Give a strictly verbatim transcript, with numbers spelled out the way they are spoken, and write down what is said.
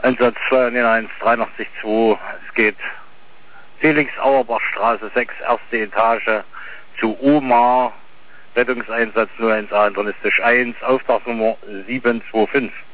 Einsatz zwei eins drei acht zwei, es geht Felix Auerbachstraße sechs, erste Etage zu Oma, Rettungseinsatz null eins A, internistisch eins, Auftragsnummer sieben zwei fünf.